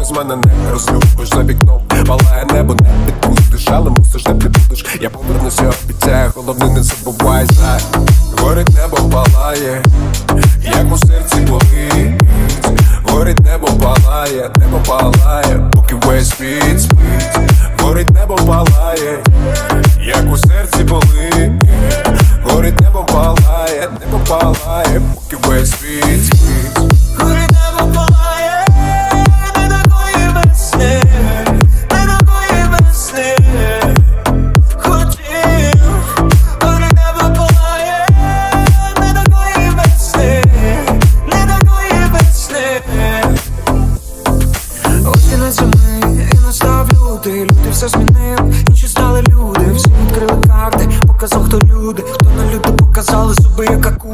без мене не розлюбиш. За вікном палає небо, не підпустиш, але мусиш, не прибудеш. Я повернуся, обіцяю, головне не забувай. Горить небо, палає, як у серці болить. Горить небо, палає, поки весь світ спить. Горить небо, палає, як у серці болить. Горить небо, палає, поки весь світ спить. Горить небо, палає, не такої весни, не такої весни хотів. Горить небо, палає, не такої весни, не такої весни. Ось кінець зими, і настав лютий. Люди все змінив, інші стали люди. Всі відкрили карти, показав хто люди. Хто на люди показали зуби, як акули.